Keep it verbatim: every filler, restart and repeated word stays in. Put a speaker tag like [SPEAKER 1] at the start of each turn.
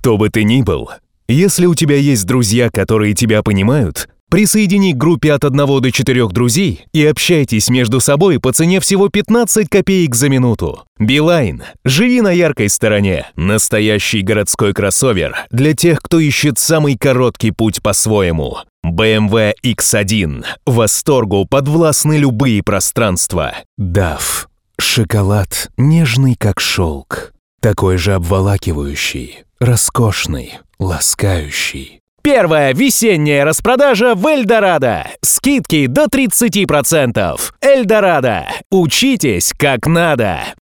[SPEAKER 1] Кто бы ты ни был, если у тебя есть друзья, которые тебя понимают, присоедини к группе от одного до четырёх друзей и общайтесь между собой по цене всего пятнадцать копеек за минуту. Билайн. Живи на яркой стороне. Настоящий городской кроссовер для тех, кто ищет самый короткий путь по-своему. бэ эм вэ икс один. Восторгу подвластны любые пространства. дав. Шоколад нежный, как шелк. Такой же обволакивающий, роскошный, ласкающий.
[SPEAKER 2] Первая весенняя распродажа в Эльдорадо. Скидки до тридцати процентов. Эльдорадо. Учитесь как надо.